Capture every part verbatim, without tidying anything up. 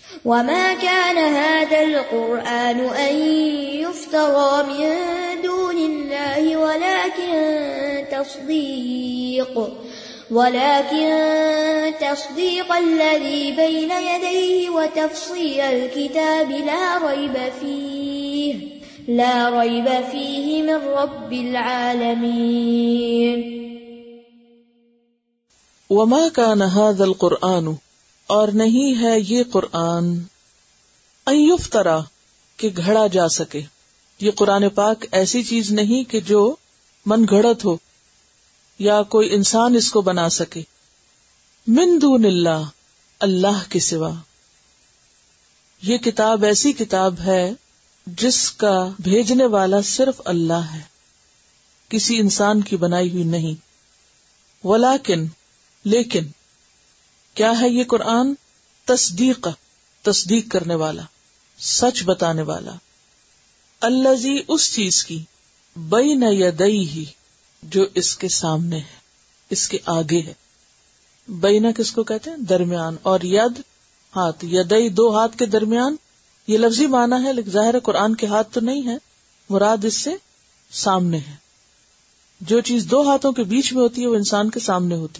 وما كان هذا القرآن أن يفترى من دون الله ولكن تصديق ولكن تصديق الذي بين يديه وتفصيل الكتاب لا ريب فيه لا ريب فيه من رب العالمين. وما كان هذا القرآن، اور نہیں ہے یہ قرآن، ان یفترا کہ گھڑا جا سکے. یہ قرآن پاک ایسی چیز نہیں کہ جو من گھڑت ہو یا کوئی انسان اس کو بنا سکے. من دون اللہ، اللہ کے سوا. یہ کتاب ایسی کتاب ہے جس کا بھیجنے والا صرف اللہ ہے، کسی انسان کی بنائی ہوئی نہیں. ولیکن لیکن کیا ہے یہ قرآن؟ تصدیق، تصدیق کرنے والا، سچ بتانے والا. الذی، اس چیز کی، بین یدیہ، جو اس کے سامنے ہے، اس کے آگے ہے. بینا کس کو کہتے ہیں؟ درمیان. اور ید، ہاتھ. یدئی، دو ہاتھ کے درمیان. یہ لفظی معنی ہے، لیکن ظاہر ہے قرآن کے ہاتھ تو نہیں ہے، مراد اس سے سامنے ہے. جو چیز دو ہاتھوں کے بیچ میں ہوتی ہے وہ انسان کے سامنے ہوتی.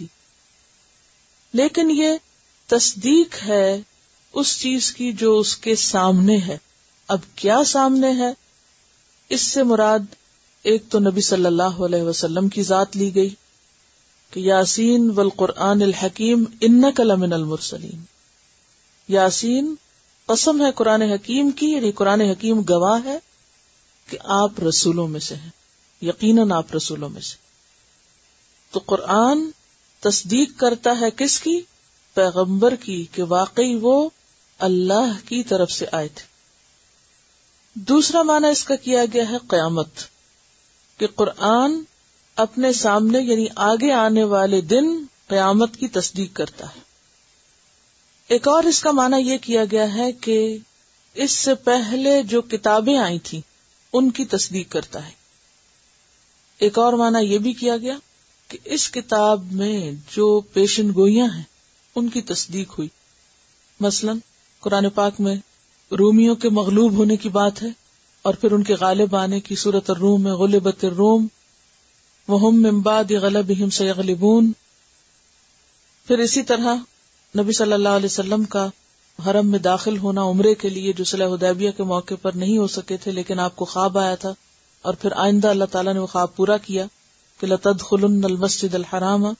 لیکن یہ تصدیق ہے اس چیز کی جو اس کے سامنے ہے. اب کیا سامنے ہے؟ اس سے مراد ایک تو نبی صلی اللہ علیہ وسلم کی ذات لی گئی کہ یاسین والقرآن الحکیم انک لمن المرسلین. یاسین قسم ہے قرآن حکیم کی، یعنی قرآن حکیم گواہ ہے کہ آپ رسولوں میں سے ہیں، یقیناً آپ رسولوں میں سے. تو قرآن تصدیق کرتا ہے کس کی؟ پیغمبر کی، کہ واقعی وہ اللہ کی طرف سے آئے تھے. دوسرا معنی اس کا کیا گیا ہے قیامت، کہ قرآن اپنے سامنے یعنی آگے آنے والے دن قیامت کی تصدیق کرتا ہے. ایک اور اس کا معنی یہ کیا گیا ہے کہ اس سے پہلے جو کتابیں آئی تھیں ان کی تصدیق کرتا ہے. ایک اور معنی یہ بھی کیا گیا کہ اس کتاب میں جو پیشن گوئیاں ہیں ان کی تصدیق ہوئی. مثلا قرآن پاک میں رومیوں کے مغلوب ہونے کی بات ہے، اور پھر ان کے غالب آنے کی. سورۃ الروم میں غلبت الروم وہم من بعد غلبہم سیغلبون. پھر اسی طرح نبی صلی اللہ علیہ وسلم کا حرم میں داخل ہونا عمرے کے لیے، جو صلح حدیبیہ کے موقع پر نہیں ہو سکے تھے لیکن آپ کو خواب آیا تھا، اور پھر آئندہ اللہ تعالیٰ نے وہ خواب پورا کیا کہ لَتَدْخُلُنَّ الْمَسْجِدَ الْحَرَامَ.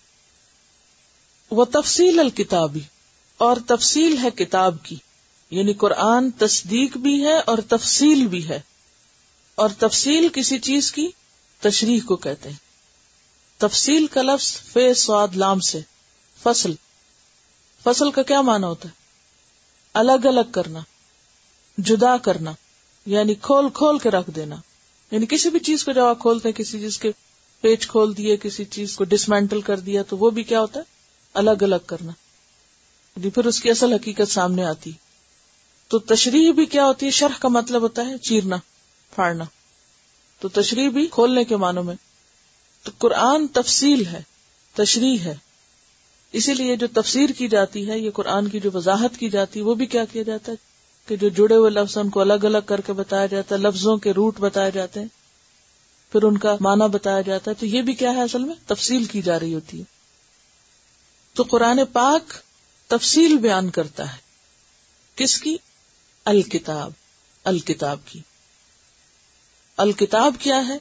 وَتَفْصِيلَ الْكِتَابِ، اور تفصیل ہے کتاب کی، یعنی قرآن تصدیق بھی ہے اور تفصیل بھی ہے. اور تفصیل کسی چیز کی تشریح کو کہتے ہیں. تفصیل کا لفظ فے صاد لام سے فصل. فصل کا کیا معنی ہوتا ہے؟ الگ الگ کرنا، جدا کرنا، یعنی کھول کھول کے رکھ دینا. یعنی کسی بھی چیز کو جب آپ کھولتے ہیں، کسی چیز کے پیچ کھول دیے، کسی چیز کو ڈسمینٹل کر دیا، تو وہ بھی کیا ہوتا ہے؟ الگ الگ کرنا. یعنی پھر اس کی اصل حقیقت سامنے آتی. تو تشریح بھی کیا ہوتی ہے؟ شرح کا مطلب ہوتا ہے چیرنا، پھاڑنا. تو تشریح بھی کھولنے کے معنوں میں. تو قرآن تفصیل ہے، تشریح ہے. اسی لیے جو تفسیر کی جاتی ہے، یہ قرآن کی جو وضاحت کی جاتی ہے، وہ بھی کیا کیا جاتا ہے کہ جو جڑے ہوئے لفظ ان کو الگ الگ کر کے بتایا جاتا ہے، لفظوں کے روٹ بتائے جاتے ہیں، پھر ان کا معنی بتایا جاتا ہے. تو یہ بھی کیا ہے؟ اصل میں تفصیل کی جا رہی ہوتی ہے. تو قرآن پاک تفصیل بیان کرتا ہے. کس کی؟ الکتاب، الکتاب کی. الکتاب کیا ہے؟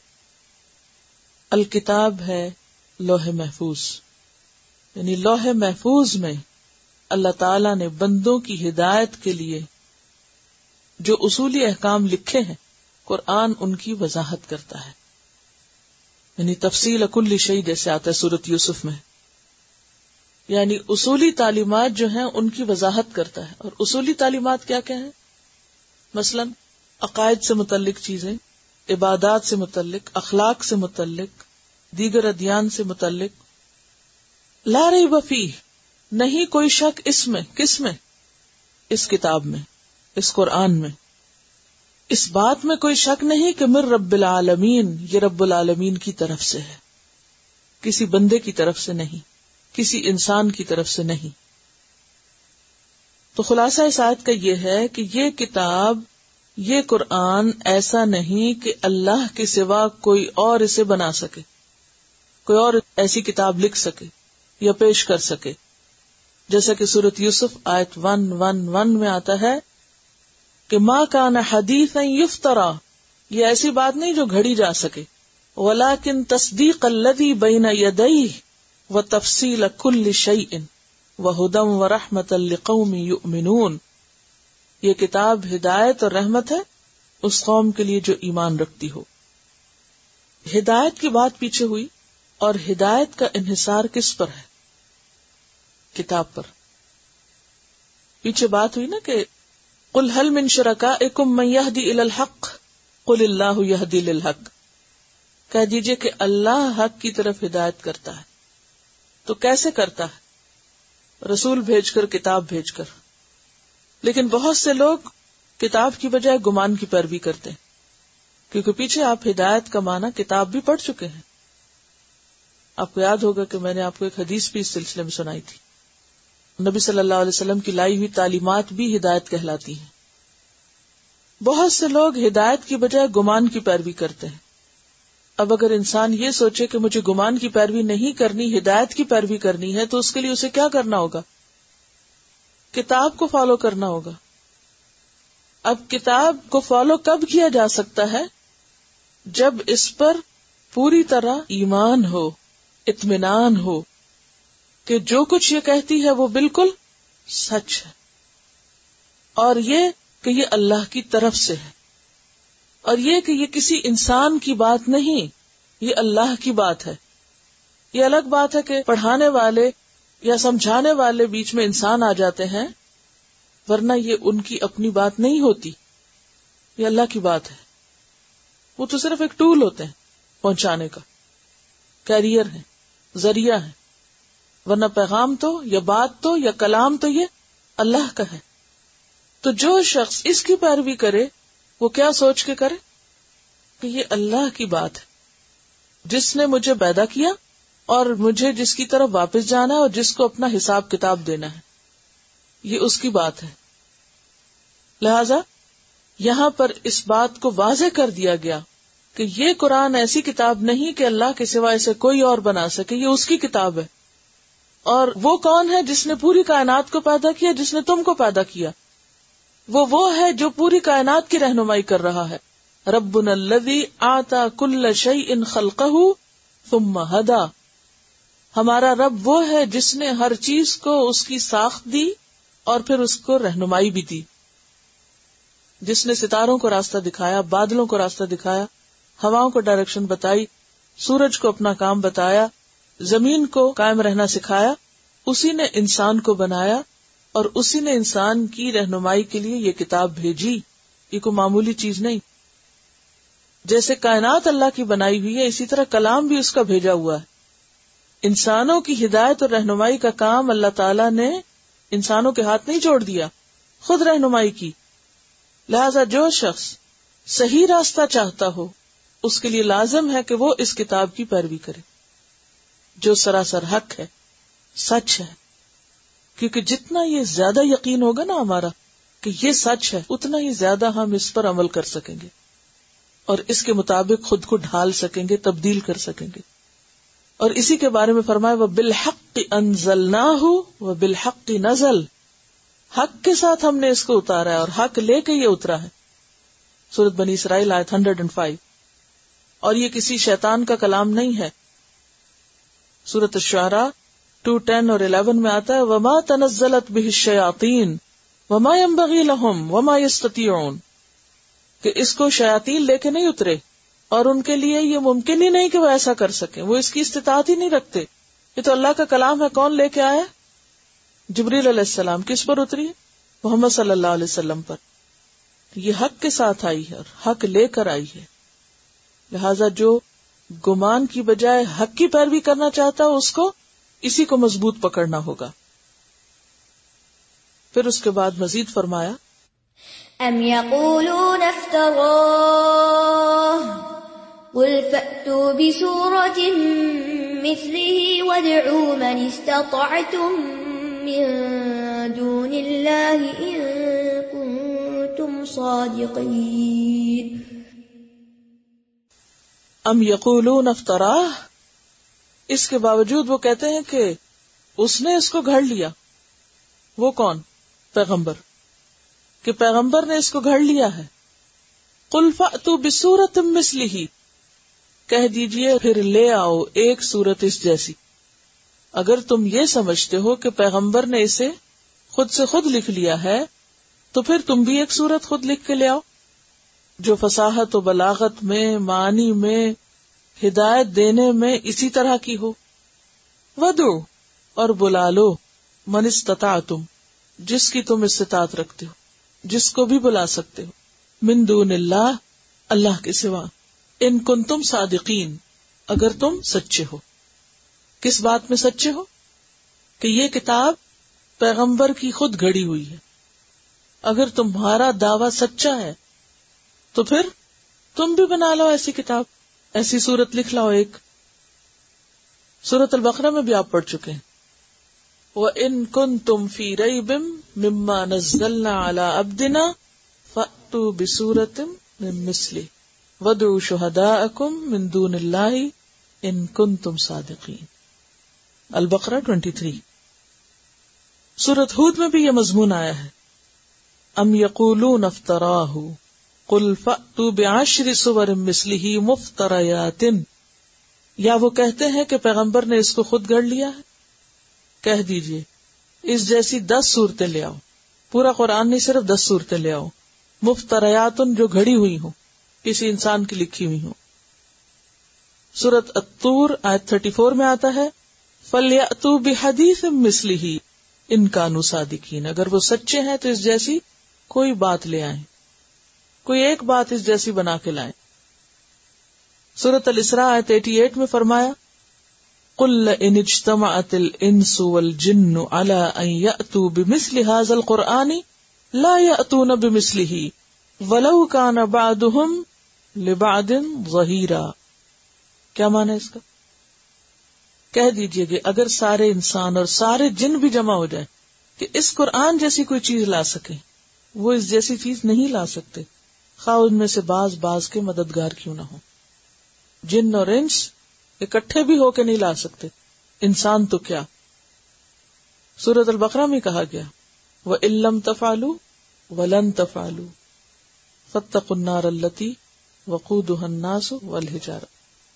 الکتاب ہے لوح محفوظ. یعنی لوح محفوظ میں اللہ تعالی نے بندوں کی ہدایت کے لیے جو اصولی احکام لکھے ہیں، قرآن ان کی وضاحت کرتا ہے. یعنی تفصیل کل شیء جیسے آتا ہے سورۃ یوسف میں. یعنی اصولی تعلیمات جو ہیں ان کی وضاحت کرتا ہے. اور اصولی تعلیمات کیا کیا ہیں؟ مثلا عقائد سے متعلق چیزیں، عبادات سے متعلق، اخلاق سے متعلق، دیگر ادیان سے متعلق. لا ریب فیہ، نہیں کوئی شک اس میں. کس میں؟ اس کتاب میں، اس قرآن میں. اس بات میں کوئی شک نہیں کہ من رب العالمین، یہ رب العالمین کی طرف سے ہے، کسی بندے کی طرف سے نہیں، کسی انسان کی طرف سے نہیں. تو خلاصہ اس آیت کا یہ ہے کہ یہ کتاب، یہ قرآن ایسا نہیں کہ اللہ کے سوا کوئی اور اسے بنا سکے، کوئی اور ایسی کتاب لکھ سکے یا پیش کر سکے. جیسا کہ سورۃ یوسف آیت ون ون ون میں آتا ہے کہ ما کان حدیثا یفترا، یہ ایسی بات نہیں جو گھڑی جا سکے، ولیکن تصدیق الذی بین یدیہ وتفصیل کل شیء وہدی ورحمۃ لقوم یؤمنون. یہ کتاب ہدایت اور رحمت ہے اس قوم کے لیے جو ایمان رکھتی ہو. ہدایت کی بات پیچھے ہوئی، اور ہدایت کا انحصار کس پر ہے؟ کتاب پر. پیچھے بات ہوئی نا کہ قل هل من شرکائکم من یہدی الی الحق قل اللہ یہدی للحق. کہہ دیجئے کہ اللہ حق کی طرف ہدایت کرتا ہے. تو کیسے کرتا ہے؟ رسول بھیج کر، کتاب بھیج کر. لیکن بہت سے لوگ کتاب کی بجائے گمان کی پیروی کرتے ہیں، کیونکہ پیچھے آپ ہدایت کا معنی کتاب بھی پڑھ چکے ہیں. آپ کو یاد ہوگا کہ میں نے آپ کو ایک حدیث بھی اس سلسلے میں سنائی تھی. نبی صلی اللہ علیہ وسلم کی لائی ہوئی تعلیمات بھی ہدایت کہلاتی ہیں. بہت سے لوگ ہدایت کی بجائے گمان کی پیروی کرتے ہیں. اب اگر انسان یہ سوچے کہ مجھے گمان کی پیروی نہیں کرنی، ہدایت کی پیروی کرنی ہے، تو اس کے لیے اسے کیا کرنا ہوگا؟ کتاب کو فالو کرنا ہوگا. اب کتاب کو فالو کب کیا جا سکتا ہے؟ جب اس پر پوری طرح ایمان ہو، اطمینان ہو کہ جو کچھ یہ کہتی ہے وہ بالکل سچ ہے، اور یہ کہ یہ اللہ کی طرف سے ہے، اور یہ کہ یہ کسی انسان کی بات نہیں، یہ اللہ کی بات ہے. یہ الگ بات ہے کہ پڑھانے والے یا سمجھانے والے بیچ میں انسان آ جاتے ہیں، ورنہ یہ ان کی اپنی بات نہیں ہوتی، یہ اللہ کی بات ہے. وہ تو صرف ایک ٹول ہوتے ہیں پہنچانے کا، کیریئر ہے، ذریعہ ہے، ورنہ پیغام تو یا بات تو یا کلام تو یہ اللہ کا ہے. تو جو شخص اس کی پیروی کرے وہ کیا سوچ کے کرے کہ یہ اللہ کی بات ہے، جس نے مجھے پیدا کیا اور مجھے جس کی طرف واپس جانا ہے اور جس کو اپنا حساب کتاب دینا ہے، یہ اس کی بات ہے. لہذا یہاں پر اس بات کو واضح کر دیا گیا کہ یہ قرآن ایسی کتاب نہیں کہ اللہ کے سوا اسے کوئی اور بنا سکے، یہ اس کی کتاب ہے. اور وہ کون ہے جس نے پوری کائنات کو پیدا کیا؟ جس نے تم کو پیدا کیا. وہ وہ ہے جو پوری کائنات کی رہنمائی کر رہا ہے. ربنا الذی آتا کل شیء خلقہ ثم ہدی. ہمارا رب وہ ہے جس نے ہر چیز کو اس کی ساخت دی اور پھر اس کو رہنمائی بھی دی. جس نے ستاروں کو راستہ دکھایا، بادلوں کو راستہ دکھایا، ہواؤں کو ڈائریکشن بتائی، سورج کو اپنا کام بتایا، زمین کو قائم رہنا سکھایا، اسی نے انسان کو بنایا اور اسی نے انسان کی رہنمائی کے لیے یہ کتاب بھیجی. یہ کوئی معمولی چیز نہیں. جیسے کائنات اللہ کی بنائی ہوئی ہے، اسی طرح کلام بھی اس کا بھیجا ہوا ہے. انسانوں کی ہدایت اور رہنمائی کا کام اللہ تعالیٰ نے انسانوں کے ہاتھ نہیں چھوڑ دیا، خود رہنمائی کی. لہذا جو شخص صحیح راستہ چاہتا ہو اس کے لیے لازم ہے کہ وہ اس کتاب کی پیروی کرے جو سراسر حق ہے، سچ ہے. کیونکہ جتنا یہ زیادہ یقین ہوگا نا ہمارا کہ یہ سچ ہے، اتنا ہی زیادہ ہم اس پر عمل کر سکیں گے اور اس کے مطابق خود کو ڈھال سکیں گے، تبدیل کر سکیں گے. اور اسی کے بارے میں فرمایا وَبِالْحَقِّ أَنزَلْنَاهُ وَبِالْحَقِّ نَزَلَ. حق کے ساتھ ہم نے اس کو اتارا ہے اور حق لے کے یہ اترا ہے. سورۃ بنی اسرائیل آیت ایک سو پانچ. اور یہ کسی شیطان کا کلام نہیں ہے. سورۃ الشعراء دو دس اور گیارہ میں آتا ہے وما تنزلت به الشیاطین وما ينبغي لهم وما يستطيعون، کہ اس کو شیاطین لے کے نہیں اترے اور ان کے لیے یہ ممکن ہی نہیں کہ وہ ایسا کر سکیں، وہ اس کی استطاعت ہی نہیں رکھتے. یہ تو اللہ کا کلام ہے. کون لے کے آیا؟ جبریل علیہ السلام. کس پر اتری؟ محمد صلی اللہ علیہ وسلم پر. یہ حق کے ساتھ آئی ہے اور حق لے کر آئی ہے. لہذا جو گمان کی بجائے حق کی پیروی کرنا چاہتا ہے اس کو اسی کو مضبوط پکڑنا ہوگا. پھر اس کے بعد مزید فرمایا ام یقولون افتراہ قل فأتوا بسورة مثله وادعوا من استطعتم من دون اللہ ان کنتم صادقین. ام یقولون افتراہ، اس کے باوجود وہ کہتے ہیں کہ اس نے اس کو گھڑ لیا. وہ کون؟ پیغمبر، کہ پیغمبر نے اس کو گھڑ لیا ہے. قل فأتوا بسورۃ مثلہ، کہہ دیجئے پھر لے آؤ ایک سورت اس جیسی. اگر تم یہ سمجھتے ہو کہ پیغمبر نے اسے خود سے خود لکھ لیا ہے تو پھر تم بھی ایک سورت خود لکھ کے لے آؤ جو فصاحت و بلاغت میں، معنی میں، ہدایت دینے میں اسی طرح کی ہو. وَدْعُوا، اور بلا لو، من استطعتم، جس کی تم استطاعت رکھتے ہو، جس کو بھی بلا سکتے ہو، من دون اللہ، اللہ کے سوا، ان کنتم صادقین، اگر تم سچے ہو. کس بات میں سچے ہو؟ کہ یہ کتاب پیغمبر کی خود گھڑی ہوئی ہے. اگر تمہارا دعویٰ سچا ہے تو پھر تم بھی بنا لو ایسی کتاب، ایسی سورت لکھ لاؤ ایک. سورۃ البقرہ میں بھی آپ پڑھ چکے ہیں. وَإِن كُنتُمْ فِي رَيْبٍ مِّمَّا نَزَّلْنَا عَلَىٰ عَبْدِنَا فَأْتُوا بِسُورَةٍ مِّن مِّثْلِهِ وَادْعُوا شُهَدَاءَكُم مِّن دُونِ اللَّهِ إِن كُنتُمْ صَادِقِينَ. البقرہ تیئیس. سورۃ ہود میں بھی یہ مضمون آیا ہے. ام یقولون افتراہ قل فأتوا بعشر سور مثلہ مفتریات، یا وہ کہتے ہیں کہ پیغمبر نے اس کو خود گھڑ لیا ہے. کہہ دیجئے اس جیسی دس صورتیں لے آؤ. پورا قرآن نہیں، صرف دس صورتیں لے آؤ. مفتریات جو گھڑی ہوئی ہوں، کسی انسان کی لکھی ہوئی ہوں. سورۃ الطور آیت چوتیس میں آتا ہے فَلْيَأْتُوا بِحَدِيثٍ مِّثْلِهِ إِن كَانُوا صَادِقِينَ، اگر وہ سچے ہیں تو اس جیسی کوئی بات لے آئیں، کوئی ایک بات اس جیسی بنا کے لائیں. سورۃ الاسراء آیت اٹھاسی میں فرمایا قُلْ لَئِنِ اجْتَمَعَتِ الْإِنسُ وَالْجِنُّ عَلَىٰ أَن يَأْتُوا بِمِثْلِ هَٰذَا الْقُرْآنِ لَا يَأْتُونَ بِمِثْلِهِ وَلَوْ كَانَ بَعْضُهُمْ لِبَعْضٍ ظَهِيرًا. کیا معنی ہے اس کا؟ کہہ دیجئے کہ اگر سارے انسان اور سارے جن بھی جمع ہو جائیں کہ اس قرآن جیسی کوئی چیز لا سکیں، وہ اس جیسی چیز نہیں لا سکتے، خواہ ان میں سے بعض بعض کے مددگار کیوں نہ ہو. جن اور انس اکٹھے بھی ہو کے نہیں لا سکتے، انسان تو کیا. سورۃ البقرہ میں کہا گیا وَإِن لَّمْ تَفْعَلُوا وَلَن تَفْعَلُوا فَاتَّقُوا النَّارَ الَّتِي وَقُودُهَا النَّاسُ وَالْحِجَارَةُ.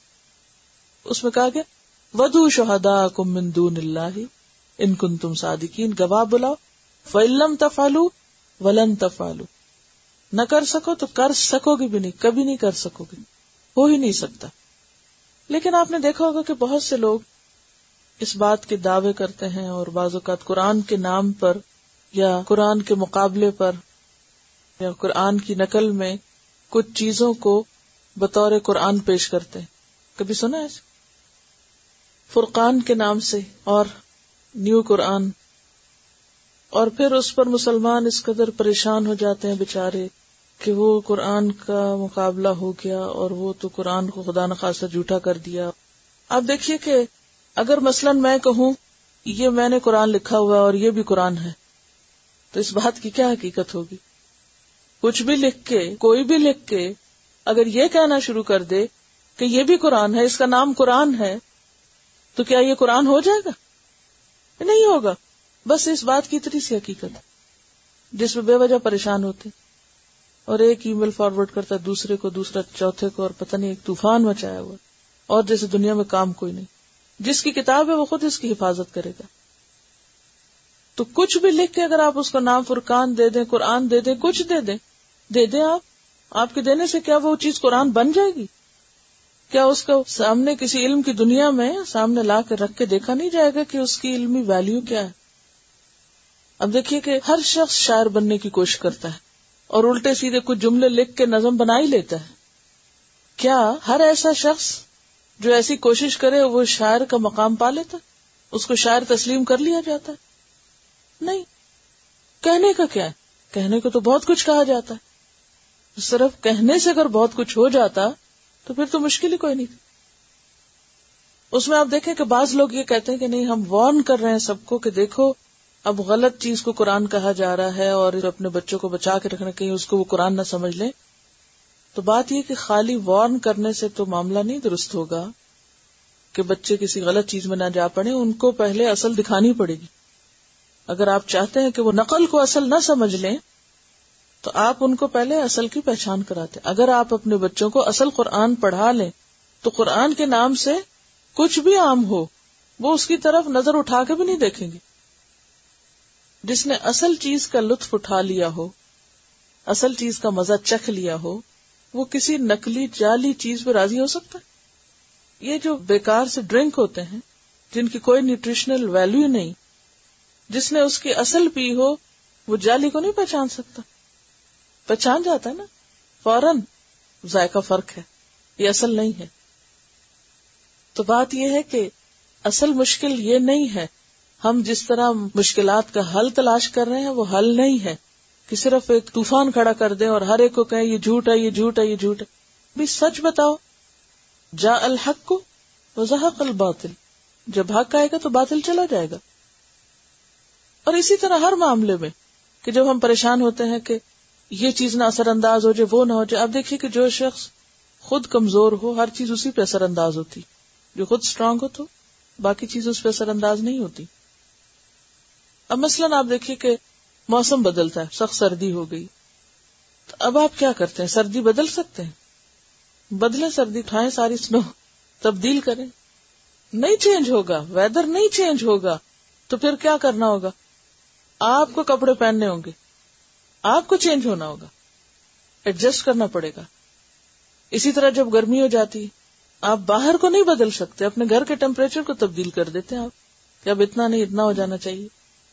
اس میں کہا گیا وَادْعُوا شُهَدَاءَكُم مِّن دُونِ اللَّهِ إِن كُنتُمْ صَادِقِينَ، گواہ بلاؤ. فَإِن لَّمْ تَفْعَلُوا وَلَن تَفْعَلُوا، نہ کر سکو تو کر سکو گے بھی نہیں، کبھی نہیں کر سکو گے، ہو ہی نہیں سکتا. لیکن آپ نے دیکھا ہوگا کہ بہت سے لوگ اس بات کے دعوے کرتے ہیں اور بعض اوقات قرآن کے نام پر یا قرآن کے مقابلے پر یا قرآن کی نقل میں کچھ چیزوں کو بطور قرآن پیش کرتے ہیں. کبھی سنا ہے فرقان کے نام سے اور نیو قرآن، اور پھر اس پر مسلمان اس قدر پریشان ہو جاتے ہیں بیچارے کہ وہ قرآن کا مقابلہ ہو گیا اور وہ تو قرآن کو خدا نخواستہ جھوٹا کر دیا. آپ دیکھیے کہ اگر مثلاً میں کہوں یہ میں نے قرآن لکھا ہوا اور یہ بھی قرآن ہے تو اس بات کی کیا حقیقت ہوگی؟ کچھ بھی لکھ کے، کوئی بھی لکھ کے اگر یہ کہنا شروع کر دے کہ یہ بھی قرآن ہے، اس کا نام قرآن ہے، تو کیا یہ قرآن ہو جائے گا؟ نہیں ہوگا. بس اس بات کی اتنی سی حقیقت جس میں بے وجہ پریشان ہوتے اور ایک ای میل فارورڈ کرتا ہے دوسرے کو، دوسرا چوتھے کو، اور پتہ نہیں ایک طوفان مچایا ہوا، اور جیسے دنیا میں کام کوئی نہیں. جس کی کتاب ہے وہ خود اس کی حفاظت کرے گا. تو کچھ بھی لکھ کے اگر آپ اس کو نام فرقان دے دیں، قرآن دے دیں، کچھ دے دیں دے دیں آپ آپ کے دینے سے کیا وہ چیز قرآن بن جائے گی؟ کیا اس کو سامنے کسی علم کی دنیا میں سامنے لا کے رکھ کے دیکھا نہیں جائے گا کہ اس کی علمی ویلیو کیا ہے؟ اب دیکھیے کہ ہر شخص شاعر بننے کی کوشش کرتا ہے اور الٹے سیدھے کچھ جملے لکھ کے نظم بنا ہی لیتا ہے. کیا ہر ایسا شخص جو ایسی کوشش کرے وہ شاعر کا مقام پا لیتا؟ اس کو شاعر تسلیم کر لیا جاتا ہے؟ نہیں. کہنے کا کیا ہے؟ کہنے کو تو بہت کچھ کہا جاتا ہے. صرف کہنے سے اگر بہت کچھ ہو جاتا تو پھر تو مشکل ہی کوئی نہیں تھی. اس میں آپ دیکھیں کہ بعض لوگ یہ کہتے ہیں کہ نہیں، ہم وارن کر رہے ہیں سب کو کہ دیکھو اب غلط چیز کو قرآن کہا جا رہا ہے اور اپنے بچوں کو بچا کے رکھنا، کہیں اس کو وہ قرآن نہ سمجھ لیں. تو بات یہ کہ خالی وارن کرنے سے تو معاملہ نہیں درست ہوگا کہ بچے کسی غلط چیز میں نہ جا پڑے. ان کو پہلے اصل دکھانی پڑے گی. اگر آپ چاہتے ہیں کہ وہ نقل کو اصل نہ سمجھ لیں تو آپ ان کو پہلے اصل کی پہچان کراتے. اگر آپ اپنے بچوں کو اصل قرآن پڑھا لیں تو قرآن کے نام سے کچھ بھی عام ہو وہ اس کی طرف نظر اٹھا کے بھی نہیں دیکھیں گے. جس نے اصل چیز کا لطف اٹھا لیا ہو، اصل چیز کا مزہ چکھ لیا ہو، وہ کسی نقلی جعلی چیز پہ راضی ہو سکتا ہے؟ یہ جو بیکار سے ڈرنک ہوتے ہیں جن کی کوئی نیوٹریشنل ویلیو نہیں، جس نے اس کی اصل پی ہو وہ جعلی کو نہیں پہچان سکتا. پہچان جاتا ہے نا فوراً، ذائقہ فرق ہے، یہ اصل نہیں ہے. تو بات یہ ہے کہ اصل مشکل یہ نہیں ہے. ہم جس طرح مشکلات کا حل تلاش کر رہے ہیں وہ حل نہیں ہے کہ صرف ایک طوفان کھڑا کر دیں اور ہر ایک کو کہیں یہ جھوٹ ہے، یہ جھوٹ ہے، یہ جھوٹ ہے. بھی سچ بتاؤ. جاء الحق وزہق الباطل، جب حق آئے گا تو باطل چلا جائے گا. اور اسی طرح ہر معاملے میں کہ جب ہم پریشان ہوتے ہیں کہ یہ چیز نہ اثر انداز ہو جائے، وہ نہ ہو جائے. اب دیکھیے کہ جو شخص خود کمزور ہو ہر چیز اسی پہ اثر انداز ہوتی، جو خود اسٹرانگ ہو تو باقی چیز اس پہ اثر انداز نہیں ہوتی. اب مثلاً آپ دیکھیے کہ موسم بدلتا ہے، سخت سردی ہو گئی، تو اب آپ کیا کرتے ہیں؟ سردی بدل سکتے ہیں؟ بدلیں سردی، اٹھائیں ساری سنو، تبدیل کریں. نہیں چینج ہوگا، ویدر نہیں چینج ہوگا. تو پھر کیا کرنا ہوگا؟ آپ کو کپڑے پہننے ہوں گے، آپ کو چینج ہونا ہوگا، ایڈجسٹ کرنا پڑے گا. اسی طرح جب گرمی ہو جاتی آپ باہر کو نہیں بدل سکتے، اپنے گھر کے ٹیمپریچر کو تبدیل کر دیتے ہیں آپ کہ اب اتنا نہیں اتنا ہو جانا چاہیے.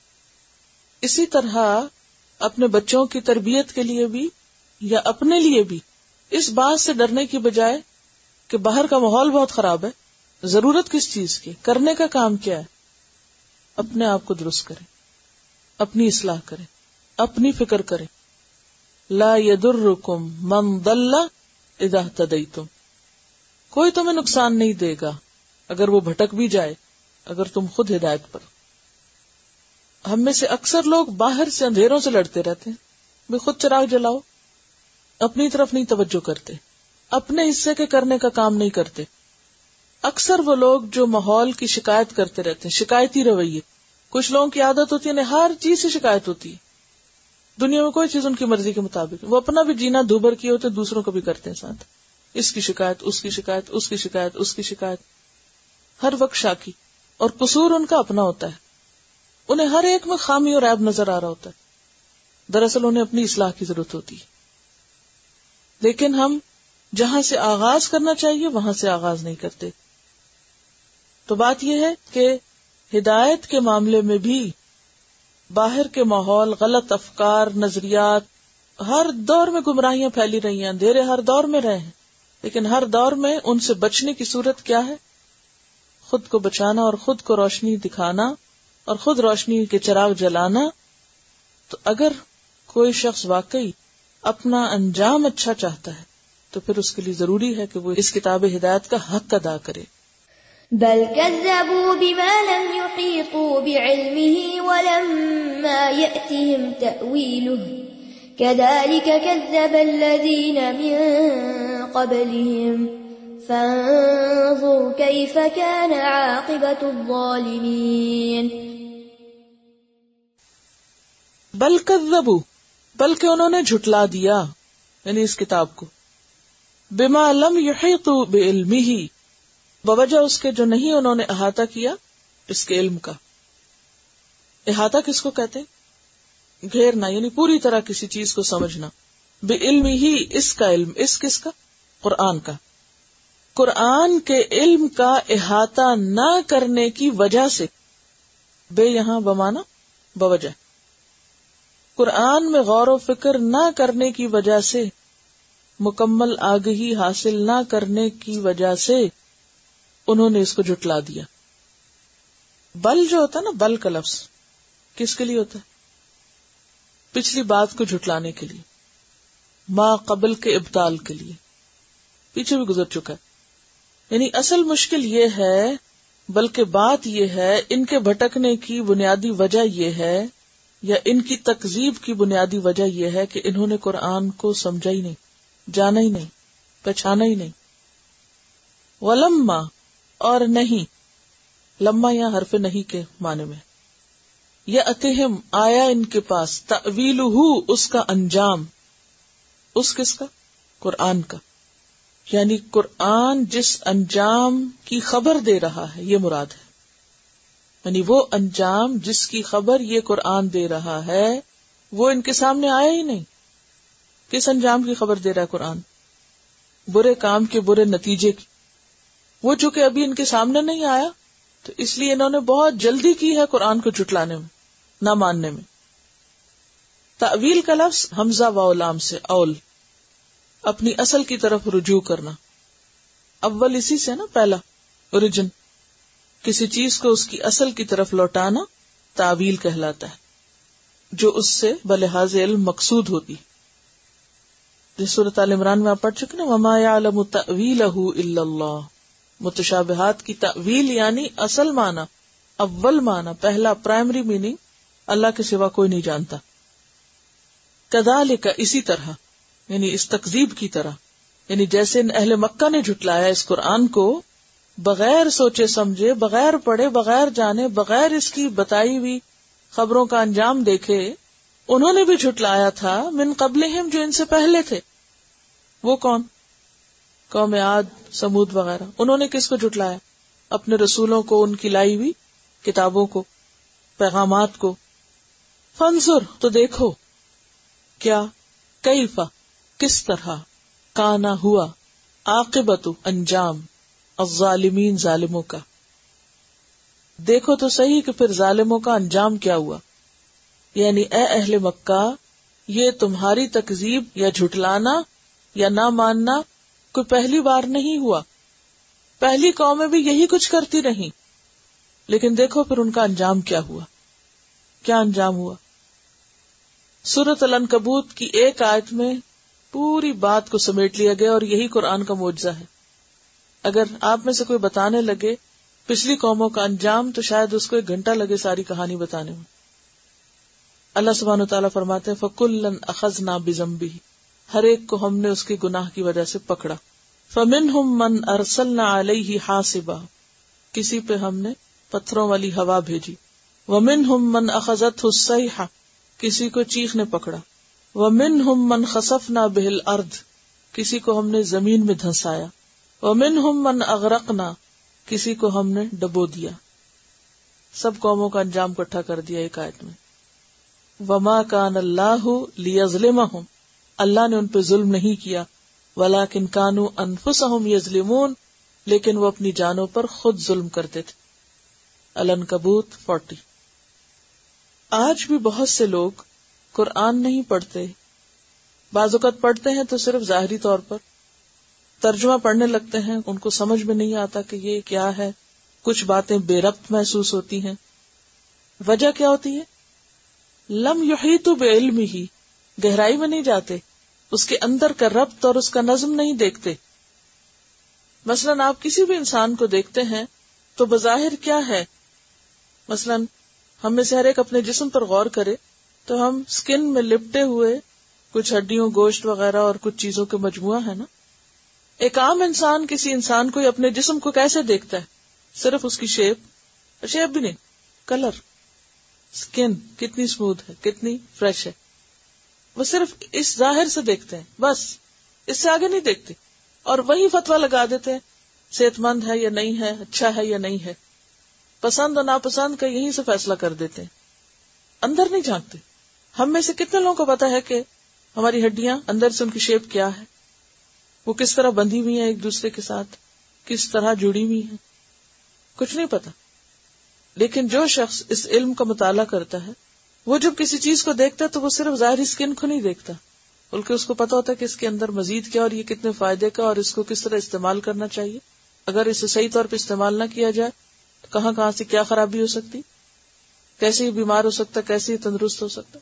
اسی طرح اپنے بچوں کی تربیت کے لیے بھی یا اپنے لیے بھی اس بات سے ڈرنے کی بجائے کہ باہر کا ماحول بہت خراب ہے، ضرورت کس چیز کی، کرنے کا کام کیا ہے، اپنے آپ کو درست کریں، اپنی اصلاح کریں، اپنی فکر کریں. لا یضرکم من ضل اذا اہتدیتم، کوئی تمہیں نقصان نہیں دے گا اگر وہ بھٹک بھی جائے، اگر تم خود ہدایت پر. ہم میں سے اکثر لوگ باہر سے اندھیروں سے لڑتے رہتے ہیں، بھی خود چراغ جلاؤ، اپنی طرف نہیں توجہ کرتے، اپنے حصے کے کرنے کا کام نہیں کرتے. اکثر وہ لوگ جو ماحول کی شکایت کرتے رہتے ہیں، شکایتی رویے. کچھ لوگوں کی عادت ہوتی ہے ہر چیز سے شکایت ہوتی ہے، دنیا میں کوئی چیز ان کی مرضی کے مطابق. وہ اپنا بھی جینا دوبر کیے ہوتے، دوسروں کو بھی کرتے ہیں ساتھ. اس کی شکایت، اس کی شکایت، اس کی شکایت، اس کی شکایت، ہر وقت شاکی. اور قصور ان کا اپنا ہوتا ہے، انہیں ہر ایک میں خامی اور عیب نظر آ رہا ہوتا ہے. دراصل انہیں اپنی اصلاح کی ضرورت ہوتی ہے. لیکن ہم جہاں سے آغاز کرنا چاہیے وہاں سے آغاز نہیں کرتے. تو بات یہ ہے کہ ہدایت کے معاملے میں بھی باہر کے ماحول، غلط افکار، نظریات، ہر دور میں گمراہیاں پھیلی رہی ہیں، اندھیرے ہر دور میں رہے ہیں. لیکن ہر دور میں ان سے بچنے کی صورت کیا ہے؟ خود کو بچانا اور خود کو روشنی دکھانا اور خود روشنی کے چراغ جلانا. تو اگر کوئی شخص واقعی اپنا انجام اچھا چاہتا ہے تو پھر اس کے لیے ضروری ہے کہ وہ اس کتاب ہدایت کا حق ادا کرے. بل كذبوا بما لم يحيطوا بعلمه ولما يأتهم تأويله كذلك كذب الذين من قبلهم فانظر كيف كان عاقبة الظالمين. بل کذبوا، بلکہ انہوں نے جھٹلا دیا، یعنی اس کتاب کو، بما لم يحيطوا بعلمه، بوجہ اس کے جو نہیں انہوں نے احاطہ کیا اس کے علم کا. احاطہ کس کو کہتے ہیں؟ گھیرنا، یعنی پوری طرح کسی چیز کو سمجھنا. بعلمہ ہی، اس کا علم، اس کس کا؟ قرآن کا. قرآن کے علم کا احاطہ نہ کرنے کی وجہ سے، بے یہاں بمانا بوجہ، قرآن میں غور و فکر نہ کرنے کی وجہ سے، مکمل آگہی حاصل نہ کرنے کی وجہ سے انہوں نے اس کو جھٹلا دیا. بل جو ہوتا ہے نا، بل کا لفظ کس کے لیے ہوتا ہے؟ پچھلی بات کو جھٹلانے کے لیے، ما قبل کے ابطال کے لیے، پیچھے بھی گزر چکا ہے. یعنی اصل مشکل یہ ہے بلکہ بات یہ ہے ان کے بھٹکنے کی بنیادی وجہ یہ ہے یا ان کی تکذیب کی بنیادی وجہ یہ ہے کہ انہوں نے قرآن کو سمجھا ہی نہیں، جانا ہی نہیں، پہچانا ہی نہیں. ولما اور نہیں، لما یا حرف نہیں کے معنی میں، یأتہم آیا ان کے پاس، تأویلہ اس کا انجام، اس کس کا؟ قرآن کا. یعنی قرآن جس انجام کی خبر دے رہا ہے یہ مراد ہے. یعنی وہ انجام جس کی خبر یہ قرآن دے رہا ہے وہ ان کے سامنے آیا ہی نہیں. کس انجام کی خبر دے رہا ہے قرآن؟ برے کام کے برے نتیجے کی. وہ چونکہ ابھی ان کے سامنے نہیں آیا تو اس لیے انہوں نے بہت جلدی کی ہے قرآن کو جھٹلانے میں، نہ ماننے میں. تأویل کا لفظ حمزہ و لام سے اول، اپنی اصل کی طرف رجوع کرنا. اول اسی سے نا، پہلا اوریجن، کسی چیز کو اس کی اصل کی طرف لوٹانا تأویل کہلاتا ہے، جو اس سے بلحاظ علم مقصود ہوتی. جس سورۃ آل عمران میں آپ پڑھ چکے نا، وما یعلم تأویلہ الا اللہ. متشابہات کی تأویل یعنی اصل معنی، اول معنی، پہلا پرائمری میننگ اللہ کے سوا کوئی نہیں جانتا. کذالک اسی طرح، یعنی اس تکذیب کی طرح، یعنی جیسے اہل مکہ نے جھٹلایا اس قرآن کو بغیر سوچے سمجھے، بغیر پڑھے، بغیر جانے، بغیر اس کی بتائی ہوئی خبروں کا انجام دیکھے، انہوں نے بھی جھٹلایا تھا من قبلہم، جو ان سے پہلے تھے. وہ کون؟ قوم عاد، سمود وغیرہ. انہوں نے کس کو جھٹلایا؟ اپنے رسولوں کو، ان کی لائی ہوئی کتابوں کو، پیغامات کو. فانظر تو دیکھو، کیا؟ کیفا کس طرح، کانا ہوا، عاقبت انجام، الظالمین ظالموں کا. دیکھو تو صحیح کہ پھر ظالموں کا انجام کیا ہوا. یعنی اے اہل مکہ، یہ تمہاری تکذیب یا جھٹلانا یا نہ ماننا کوئی پہلی بار نہیں ہوا. پہلی قومیں بھی یہی کچھ کرتی رہیں، لیکن دیکھو پھر ان کا انجام کیا ہوا. کیا انجام ہوا؟ سورۃ العنکبوت کی ایک آیت میں پوری بات کو سمیٹ لیا گیا، اور یہی قرآن کا معجزہ ہے. اگر آپ میں سے کوئی بتانے لگے پچھلی قوموں کا انجام تو شاید اس کو ایک گھنٹہ لگے ساری کہانی بتانے میں. اللہ سبحانہ وتعالیٰ فرماتے ہیں فَكُلًّا أَخَذْنَا بِذَنبِهِ، ہر ایک کو ہم نے اس کے گناہ کی وجہ سے پکڑا. فَمِنْهُمْ مَنْ أَرْسَلْنَا عَلَيْهِ حَاصِبًا، کسی پہ ہم نے پتھروں والی ہوا بھیجی. وَمِنْهُمْ مَنْ أَخَذَتْهُ الصَّيْحَةُ، کسی کو چیخ نے پکڑا. وَمِنْهُمْ مَنْ خَسَفْنَا بِهِ الْأَرْضِ، کسی کو ہم نے زمین میں دھنسایا. وَمِنْهُمْ مَنْ أَغْرَقْنَا، کسی کو ہم نے ڈبو دیا. سب قوموں کا انجام اکٹھا کر دیا ایک آیت میں. وَمَا كَانَ اللَّهُ لِيَظْلِمَهُمْ، اللہ نے ان پہ ظلم نہیں کیا. وَلَكِنْ كَانُوا أَنفُسَهُمْ يَظْلِمُونَ، لیکن وہ اپنی جانوں پر خود ظلم کرتے تھے. العنکبوت فورٹی. آج بھی بہت سے لوگ قرآن نہیں پڑھتے، بعض اوقات پڑھتے ہیں تو صرف ظاہری طور پر، ترجمہ پڑھنے لگتے ہیں، ان کو سمجھ میں نہیں آتا کہ یہ کیا ہے، کچھ باتیں بے ربط محسوس ہوتی ہیں. وجہ کیا ہوتی ہے؟ لم یحیطوا بعلمہ، گہرائی میں نہیں جاتے، اس کے اندر کا ربط اور اس کا نظم نہیں دیکھتے. مثلاً آپ کسی بھی انسان کو دیکھتے ہیں تو بظاہر کیا ہے، مثلاً ہم میں سے ہر ایک اپنے جسم پر غور کرے تو ہم سکن میں لپٹے ہوئے کچھ ہڈیوں، گوشت وغیرہ اور کچھ چیزوں کے مجموعہ ہے نا. ایک عام انسان کسی انسان کو اپنے جسم کو کیسے دیکھتا ہے؟ صرف اس کی شیپ، شیپ بھی نہیں، کلر، سکن کتنی اسموتھ ہے، کتنی فریش ہے، وہ صرف اس ظاہر سے دیکھتے ہیں، بس اس سے آگے نہیں دیکھتے. اور وہی فتویٰ لگا دیتے ہیں صحت مند ہے یا نہیں ہے، اچھا ہے یا نہیں ہے، پسند اور ناپسند کا یہیں سے فیصلہ کر دیتے ہیں، اندر نہیں جھانکتے. ہم میں سے کتنے لوگوں کو پتا ہے کہ ہماری ہڈیاں اندر سے ان کی شیپ کیا ہے، وہ کس طرح بندھی ہوئی ہیں ایک دوسرے کے ساتھ، کس طرح جڑی ہوئی ہیں؟ کچھ نہیں پتا. لیکن جو شخص اس علم کا مطالعہ کرتا ہے وہ جب کسی چیز کو دیکھتا ہے تو وہ صرف ظاہری سکن کو نہیں دیکھتا، بلکہ اس کو پتا ہوتا ہے کہ اس کے اندر مزید کیا اور یہ کتنے فائدے کا اور اس کو کس طرح استعمال کرنا چاہیے. اگر اسے صحیح طور پہ استعمال نہ کیا جائے تو کہاں کہاں سے کیا خرابی ہو سکتی، کیسے یہ بیمار ہو سکتا، کیسے یہ تندرست ہو سکتا.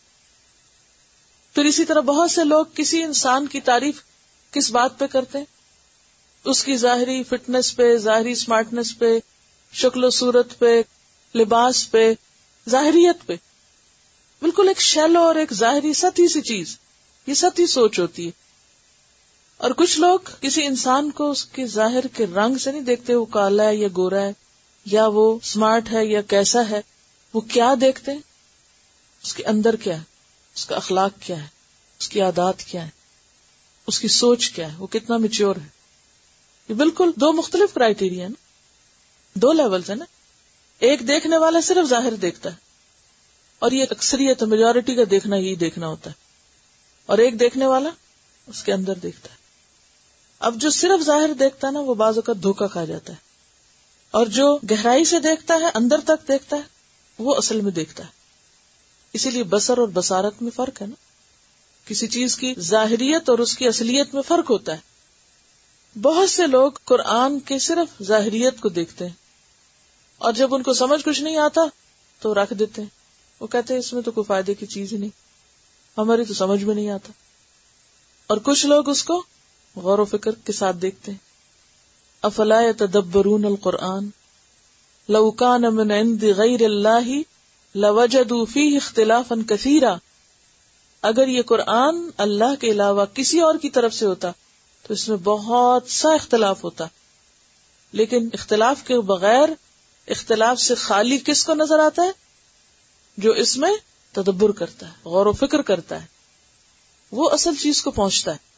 پھر اسی طرح بہت سے لوگ کسی انسان کی تعریف کس بات پہ کرتے ہیں؟ اس کی ظاہری فٹنس پہ، ظاہری اسمارٹنس پہ، شکل و صورت پہ، لباس پہ، ظاہریت پہ، بالکل ایک شیلو اور ایک ظاہری سطحی سی چیز، یہ سطحی سوچ ہوتی ہے. اور کچھ لوگ کسی انسان کو اس کے ظاہر کے رنگ سے نہیں دیکھتے، وہ کالا ہے یا گورا ہے، یا وہ اسمارٹ ہے یا کیسا ہے. وہ کیا دیکھتے ہیں؟ اس کے اندر کیا ہے، اس کا اخلاق کیا ہے، اس کی عادات کیا ہے، اس کی سوچ کیا ہے، وہ کتنا میچور ہے. یہ بالکل دو مختلف کرائیٹیریا ہیں نا، دو لیولز ہیں نا. ایک دیکھنے والا صرف ظاہر دیکھتا ہے، اور یہ اکثریت میجورٹی کا دیکھنا یہی دیکھنا ہوتا ہے. اور ایک دیکھنے والا اس کے اندر دیکھتا ہے. اب جو صرف ظاہر دیکھتا ہے نا، وہ بعض اوقات دھوکا کھا جاتا ہے، اور جو گہرائی سے دیکھتا ہے، اندر تک دیکھتا ہے، وہ اصل میں دیکھتا ہے. اسی لیے بصر اور بصارت میں فرق ہے نا. کسی چیز کی ظاہریت اور اس کی اصلیت میں فرق ہوتا ہے. بہت سے لوگ قرآن کے صرف ظاہریت کو دیکھتے ہیں، اور جب ان کو سمجھ کچھ نہیں آتا تو رکھ دیتے ہیں. وہ کہتے ہیں اس میں تو کوئی فائدے کی چیز ہی نہیں، ہماری تو سمجھ میں نہیں آتا. اور کچھ لوگ اس کو غور و فکر کے ساتھ دیکھتے ہیں. افلا یتدبرون القرآن لو کان من عند غیر اللہ لوجدوا فیہ اختلافا کثیرا. اگر یہ قرآن اللہ کے علاوہ کسی اور کی طرف سے ہوتا تو اس میں بہت سا اختلاف ہوتا. لیکن اختلاف کے بغیر، اختلاف سے خالی کس کو نظر آتا ہے؟ جو اس میں تدبر کرتا ہے، غور و فکر کرتا ہے، وہ اصل چیز کو پہنچتا ہے.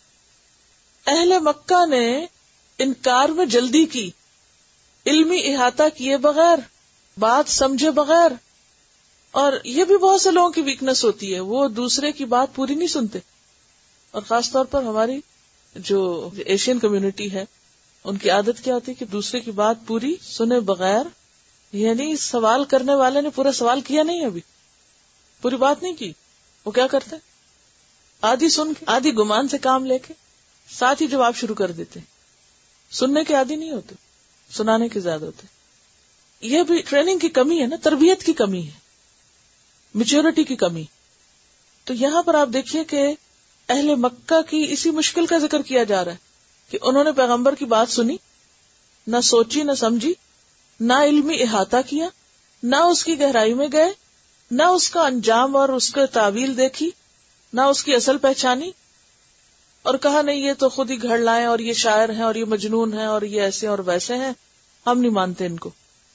اہل مکہ نے انکار میں جلدی کی، علمی احاطہ کیے بغیر، بات سمجھے بغیر. اور یہ بھی بہت سے لوگوں کی ویکنس ہوتی ہے، وہ دوسرے کی بات پوری نہیں سنتے. اور خاص طور پر ہماری جو ایشین کمیونٹی ہے، ان کی عادت کیا ہوتی ہے کہ دوسرے کی بات پوری سنے بغیر، یعنی سوال کرنے والے نے پورا سوال کیا نہیں، ابھی پوری بات نہیں کی، وہ کیا کرتے ہیں؟ آدھی سن کے، آدھی گمان سے کام لے کے ساتھ ہی جواب شروع کر دیتے. سننے کے عادی نہیں ہوتے، سنانے کے زیادہ ہوتے. یہ بھی ٹریننگ کی کمی ہے نا، تربیت کی کمی ہے، میچورٹی کی کمی. تو یہاں پر آپ دیکھیے کہ اہل مکہ کی اسی مشکل کا ذکر کیا جا رہا ہے کہ انہوں نے پیغمبر کی بات سنی، نہ سوچی نہ سمجھی، نہ علمی احاطہ کیا، نہ اس کی گہرائی میں گئے، نہ اس کا انجام اور اس کا تعویل دیکھی، نہ اس کی اصل پہچانی، اور کہا نہیں یہ تو خود ہی گھڑ لائیں، اور یہ شاعر ہیں، اور یہ مجنون ہیں، اور یہ ایسے اور ویسے ہیں، ہم نہیں مانتے ان کو.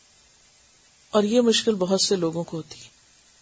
اور یہ مشکل بہت سے لوگوں کو ہوتی ہے.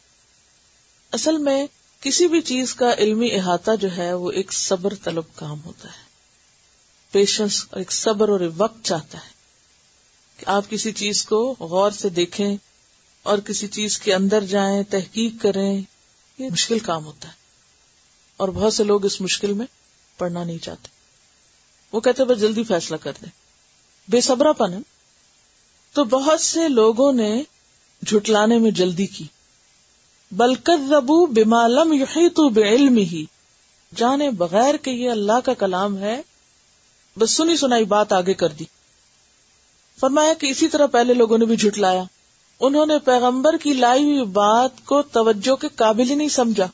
اصل میں کسی بھی چیز کا علمی احاطہ جو ہے وہ ایک صبر طلب کام ہوتا ہے. پیشنس، ایک صبر اور ایک وقت چاہتا ہے کہ آپ کسی چیز کو غور سے دیکھیں اور کسی چیز کے اندر جائیں، تحقیق کریں. یہ مشکل کام ہوتا ہے، اور بہت سے لوگ اس مشکل میں پڑھنا نہیں چاہتے. وہ کہتے بس جلدی فیصلہ کر دیں، بے صبرا پن ہے. تو بہت سے لوگوں نے جھٹلانے میں جلدی کی. بل کذبوا بما لم یحیطوا بعلمہ، جانے بغیر کہ یہ اللہ کا کلام ہے، بس سنی سنائی بات آگے کر دی. فرمایا کہ اسی طرح پہلے لوگوں نے بھی جھٹلایا. انہوں نے پیغمبر کی لائی ہوئی بات کو توجہ کے قابل ہی نہیں سمجھا.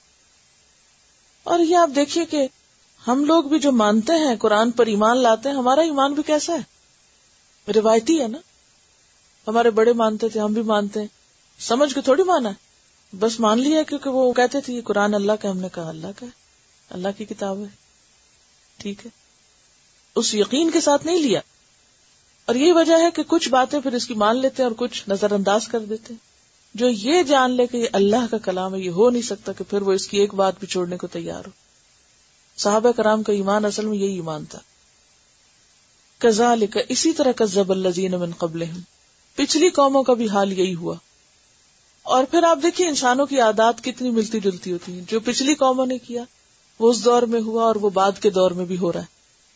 اور یہ آپ دیکھیے کہ ہم لوگ بھی جو مانتے ہیں، قرآن پر ایمان لاتے ہیں، ہمارا ایمان بھی کیسا ہے؟ روایتی ہے نا. ہمارے بڑے مانتے تھے، ہم بھی مانتے ہیں. سمجھ کے تھوڑی مانا ہے، بس مان لیا کیونکہ وہ کہتے تھے یہ قرآن اللہ کا. ہم نے کہا اللہ کا ہے، اللہ کی کتاب ہے، ٹھیک ہے. اس یقین کے ساتھ نہیں لیا. اور یہی وجہ ہے کہ کچھ باتیں پھر اس کی مان لیتے ہیں اور کچھ نظر انداز کر دیتے ہیں. جو یہ جان لے کہ یہ اللہ کا کلام ہے، یہ ہو نہیں سکتا کہ پھر وہ اس کی ایک بات بھی چھوڑنے کو تیار ہو. صحابہ کرام کا ایمان اصل میں یہی ایمان تھا. کذالک، اسی طرح کذب الذین من قبلہم، پچھلی قوموں کا بھی حال یہی ہوا. اور پھر آپ دیکھیے انسانوں کی عادات کتنی ملتی جلتی ہوتی ہیں. جو پچھلی قوموں نے کیا وہ اس دور میں ہوا، اور وہ بعد کے دور میں بھی ہو رہا ہے.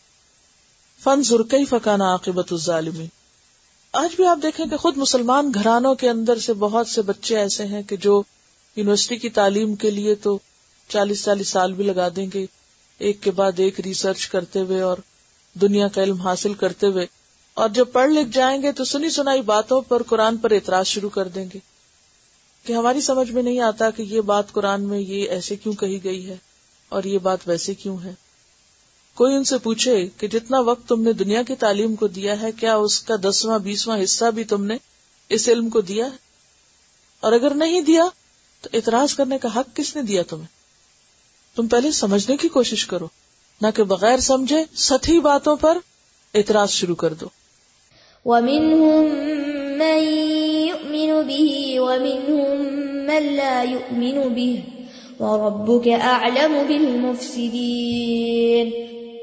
فانظر کیف کان عاقبۃ الظالمین. آج بھی آپ دیکھیں کہ خود مسلمان گھرانوں کے اندر سے بہت سے بچے ایسے ہیں کہ جو یونیورسٹی کی تعلیم کے لیے تو چالیس چالیس سال بھی لگا دیں گے، ایک کے بعد ایک ریسرچ کرتے ہوئے اور دنیا کا علم حاصل کرتے ہوئے، اور جب پڑھ لکھ جائیں گے تو سنی سنائی باتوں پر قرآن پر اعتراض شروع کر دیں گے کہ ہماری سمجھ میں نہیں آتا کہ یہ بات قرآن میں یہ ایسے کیوں کہی گئی ہے اور یہ بات ویسے کیوں ہے. کوئی ان سے پوچھے کہ جتنا وقت تم نے دنیا کی تعلیم کو دیا ہے کیا اس کا دسواں بیسواں حصہ بھی تم نے اس علم کو دیا ہے؟ اور اگر نہیں دیا تو اعتراض کرنے کا حق کس نے دیا تمہیں؟ تم پہلے سمجھنے کی کوشش کرو، نہ کہ بغیر سمجھے سطحی باتوں پر اعتراض شروع کر دو۔ وَمِنْهُمْ مَنْ يُؤْمِنُ بِهِ وَمِنْهُمْ مَنْ لَا يُؤْمِنُ بِهِ وَرَبُّكَ أَعْلَمُ بِالْمُفْسِدِينَ۔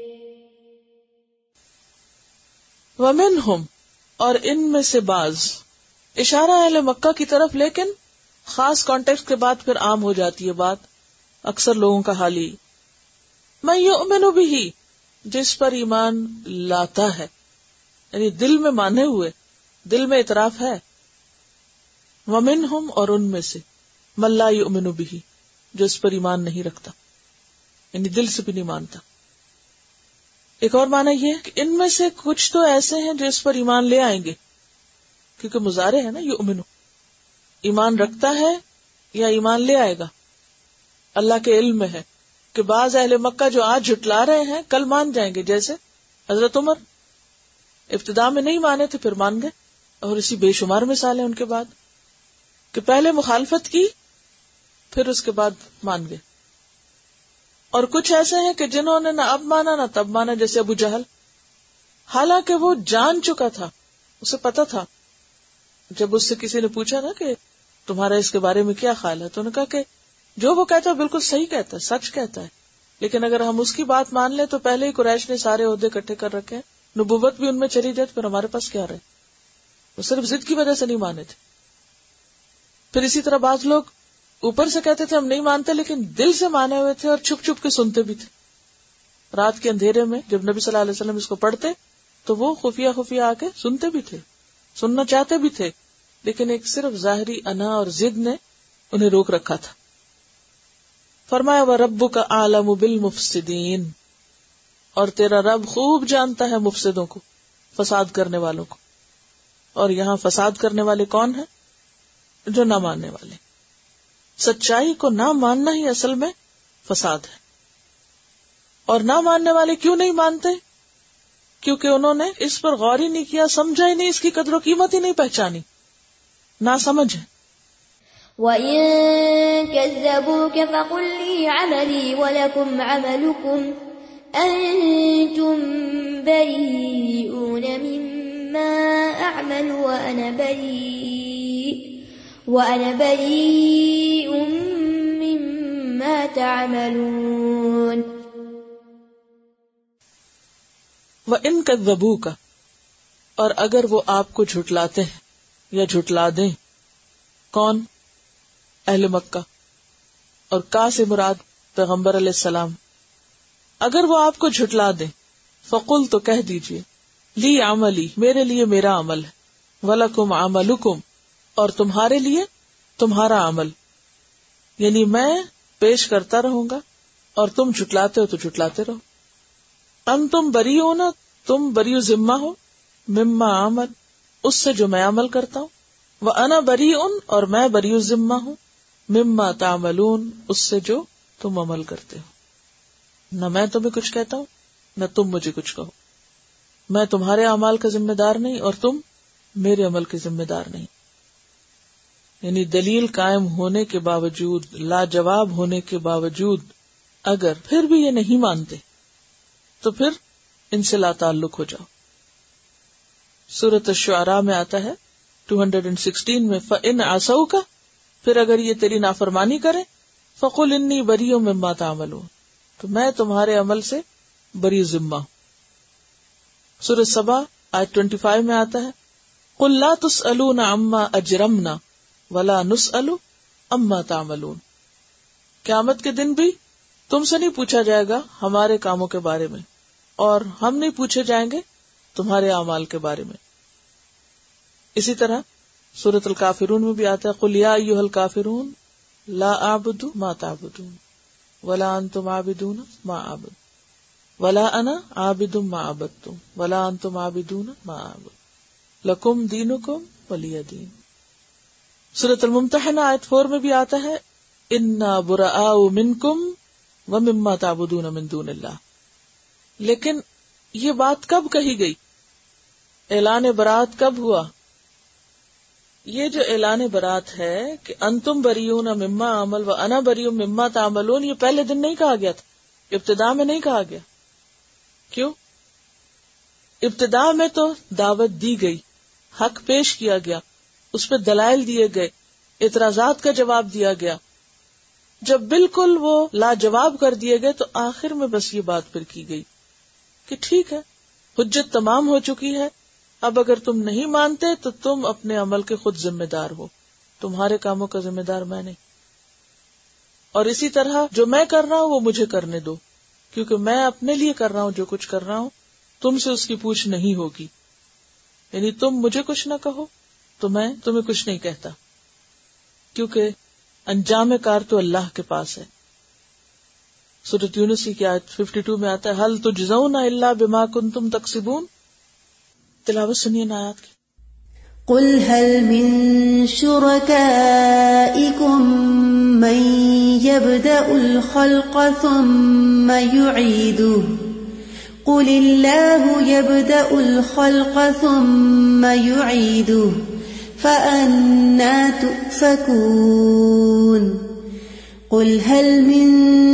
وَمِنْهُمْ، اور ان میں سے بعض، اشارہ اہل مکہ کی طرف، لیکن خاص کانٹیکسٹ کے بعد پھر عام ہو جاتی ہے بات، اکثر لوگوں کا حال ہی۔ مَن يُؤْمِنُ بِهِ، جس پر ایمان لاتا ہے، یعنی دل میں مانے ہوئے، دل میں اعتراف ہے۔ وَمِنْهُمْ، اور ان میں سے، مَن لَا يُؤْمِنُ بِهِ، جو اس پر ایمان نہیں رکھتا، یعنی دل سے بھی نہیں مانتا۔ ایک اور معنی یہ ہے کہ ان میں سے کچھ تو ایسے ہیں جو اس پر ایمان لے آئیں گے، کیونکہ مضارع ہے نا یؤمن، ایمان رکھتا ہے یا ایمان لے آئے گا۔ اللہ کے علم میں ہے کہ بعض اہل مکہ جو آج جھٹلا رہے ہیں کل مان جائیں گے، جیسے حضرت عمر ابتدا میں نہیں مانے تھے، پھر مان گئے، اور اسی بے شمار مثال ہیں ان کے بعد کہ پہلے مخالفت کی پھر اس کے بعد مان گئے۔ اور کچھ ایسے ہیں کہ جنہوں نے نہ اب مانا نہ تب مانا، جیسے ابو جہل، حالانکہ وہ جان چکا تھا، اسے پتا تھا۔ جب اس سے کسی نے پوچھا نا کہ تمہارا اس کے بارے میں کیا خیال ہے، تو انہوں نے کہا کہ جو وہ کہتا ہے بالکل صحیح کہتا ہے، سچ کہتا ہے، لیکن اگر ہم اس کی بات مان لیں تو پہلے ہی قریش نے سارے عہدے اکٹھے کر رکھے ہیں، نبوت بھی ان میں چلی جائے، پھر ہمارے پاس کیا رہے؟ وہ صرف ضد کی وجہ سے نہیں مانے تھے۔ پھر اسی طرح بعض لوگ اوپر سے کہتے تھے ہم نہیں مانتے، لیکن دل سے مانے ہوئے تھے اور چھپ چھپ کے سنتے بھی تھے۔ رات کے اندھیرے میں جب نبی صلی اللہ علیہ وسلم اس کو پڑھتے تو وہ خفیہ خفیہ آ کے سنتے بھی تھے، سننا چاہتے بھی تھے، لیکن ایک صرف ظاہری انا اور ضد نے انہیں روک رکھا تھا۔ فرمایا وَرَبُّكَ أَعْلَمُ بِالْمُفْسِدِينَ، اور تیرا رب خوب جانتا ہے مفسدوں کو، فساد کرنے والوں کو۔ اور یہاں فساد کرنے والے کون ہیں؟ جو نہ ماننے والے۔ سچائی کو نہ ماننا ہی اصل میں فساد ہے۔ اور نہ ماننے والے کیوں نہیں مانتے؟ کیونکہ انہوں نے اس پر غور ہی نہیں کیا، سمجھا ہی نہیں، اس کی قدر و قیمت ہی نہیں پہچانی، نہ سمجھ ہے۔ وَإِن كَذَّبُوكَ فَقُل لِّي عَمَلِي وَلَكُمْ عَمَلُكُمْ أَنتُم بَرِيئُونَ مِمَّا أَعْمَلُ وَأَنَا بَرِيءٌ وَأَنَا بَرِيءٌ مِّمَّا تَعْمَلُونَ۔ وَإِن كَذَّبُوكَ، اور اگر وہ آپ کو جھٹلاتے ہیں یا جھٹلا دیں، کون؟ اہل مکہ، اور کا سے مراد پیغمبر علیہ السلام۔ اگر وہ آپ کو جھٹلا دیں، فقل، تو کہہ دیجئے، لی عملی، میرے لیے میرا عمل ہے، وَلَكُمْ عَمَلُكُمْ، اور تمہارے لیے تمہارا عمل، یعنی میں پیش کرتا رہوں گا اور تم جھٹلاتے ہو تو جھٹلاتے رہو۔ انتم بریئون، تم بریء ذمہ ہو، مما عمل، اس سے جو میں عمل کرتا ہوں، وَأَنَا بَرِيءٌ، اور میں بریء ذمہ ہوں، مما تعملون، اس سے جو تم عمل کرتے ہو۔ نہ میں تمہیں کچھ کہتا ہوں نہ تم مجھے کچھ کہو، میں تمہارے اعمال کا ذمہ دار نہیں اور تم میرے عمل کے ذمہ دار نہیں۔ یعنی دلیل قائم ہونے کے باوجود، لاجواب ہونے کے باوجود اگر پھر بھی یہ نہیں مانتے تو پھر ان سے لا تعلق ہو جاؤ۔ سورۃ الشعراء میں آتا ہے دو سو سولہ میں، فَإِنْ عَصَوْكَ، پھر اگر یہ تیری نافرمانی کرے، فَقُلْ إِنِّي بَرِيءٌ مِّمَّا تَعْمَلُونَ، تو میں تمہارے عمل سے بری ذمہ ہوں۔ سورۃ سبا آیت پچیس میں آتا ہے، قُلْ لَا تُسْأَلُونَ عَمَّا أَجْرَمْنَا وَلَا نُسْأَلُ عَمَّا تَعْمَلُونَ، قیامت کے دن بھی تم سے نہیں پوچھا جائے گا ہمارے کاموں کے بارے میں، اور ہم نہیں پوچھے جائیں گے تمہارے اعمال کے بارے میں۔ اسی طرح سورۃ الکافرون میں بھی آتا ہے، قُلْ يَا أَيُّهَا الْكَافِرُونَ لَا أَعْبُدُ مَا تَعْبُدُونَ وَلَا أَنْتُمْ عَابِدُونَ مَا أَعْبُدُ وَلَا أَنَا عَابِدٌ مَا عَبَدتُّمْ وَلَا أَنْتُمْ عَابِدُونَ مَا أَعْبُدُ لَكُمْ دِينُكُمْ وَلِيَ دِينِ۔ سورۃ الممتحنہ آیت چار میں بھی آتا ہے، إِنَّا بُرَآءُ مِنْكُمْ وَمِمَّا تَعْبُدُونَ مِن دُونِ اللَّهِ، لیکن یہ بات کب کہی گئی؟ اعلان برات کب ہوا؟ یہ جو اعلان برات ہے کہ انتم بریون مما عمل و انا بریون مما تعملون، یہ پہلے دن نہیں کہا گیا تھا، ابتدا میں نہیں کہا گیا. کیوں؟ ابتدا میں تو دعوت دی گئی، حق پیش کیا گیا، اس پہ دلائل دیے گئے، اعتراضات کا جواب دیا گیا. جب بالکل وہ لاجواب کر دیے گئے تو آخر میں بس یہ بات پھر کی گئی کہ ٹھیک ہے، حجت تمام ہو چکی ہے، اب اگر تم نہیں مانتے تو تم اپنے عمل کے خود ذمہ دار ہو، تمہارے کاموں کا ذمہ دار میں نہیں، اور اسی طرح جو میں کر رہا ہوں وہ مجھے کرنے دو، کیونکہ میں اپنے لیے کر رہا ہوں جو کچھ کر رہا ہوں، تم سے اس کی پوچھ نہیں ہوگی. یعنی تم مجھے کچھ نہ کہو تو میں تمہیں کچھ نہیں کہتا، کیونکہ انجام کار تو اللہ کے پاس ہے. سورۃ یونس کی آیت باون میں آتا ہے ہل تجزون الا بما کنتم تکسبون. تلاوت سنیے نا آیات کی. قل هل من شركائكم من يبدأ الخلق ثم يعيده قل الله يبدأ الخلق ثم يعيده فأنى تؤفكون. قل هل من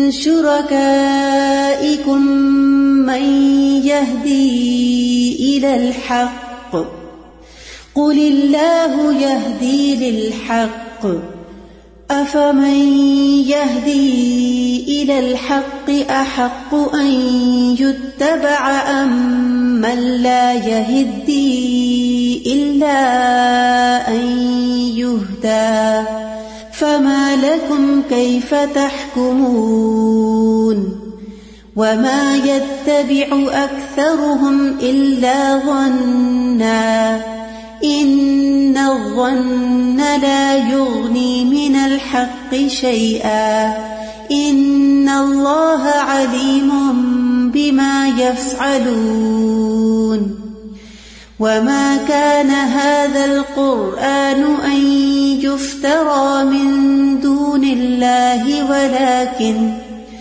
شركائكم من يهدي إلى الحق قل الله يهدي للحق أفمن يهدي إلى الحق أحق أن يتبع أم من لا يهدي إلا أن يهدى فما لكم كيف تحكمون. وما يتبع أكثرهم إلا ظنا إن الظن لا يغني من الحق شيئا إن الله عليم بما يفعلون. وما كان هذا القرآن أن يفترى من دون الله ولكن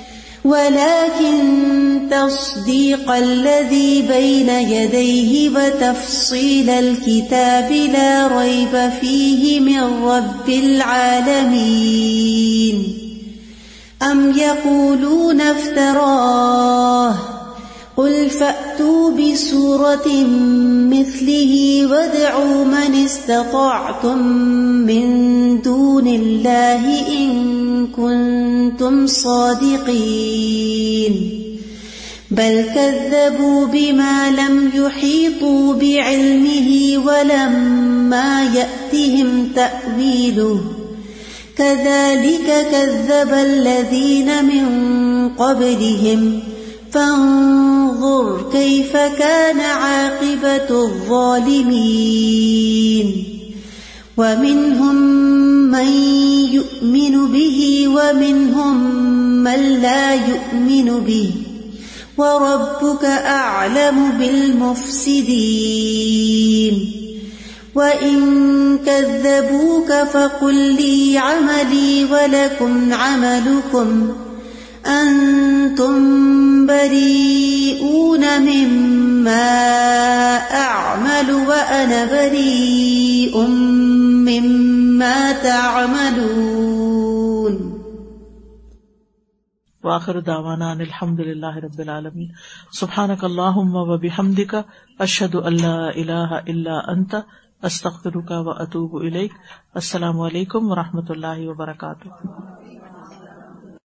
ولكن تصديق الذي بين يديه وتفصيل الكتاب لا ريب فيه من رب العالمين. أم يقولون افتراه قل فأتوا بسورة مثله وادعوا من استطعتم من دون الله إن كنتم صادقين. بل كذبوا بما لم يحيطوا بعلمه ولما يأتهم تأويله كذلك كذب الذين من قبلهم فانظر كيف كان عاقبة الظالمين. ومنهم من يؤمن به ومنهم من لا يؤمن به وربك أعلم بالمفسدين. وإن كذبوك فقل لي عملي ولكم عملكم أنتم بريئون مما أعمل وأنا بريء مما تعملون. وآخر دعوانا ان الحمد للہ رب العالمین. سبحانک اللہم وبحمدک اشہد ان لا الہ الا انت استغفرک واتوب الیک. السلام علیکم ورحمۃ اللہ وبرکاتہ.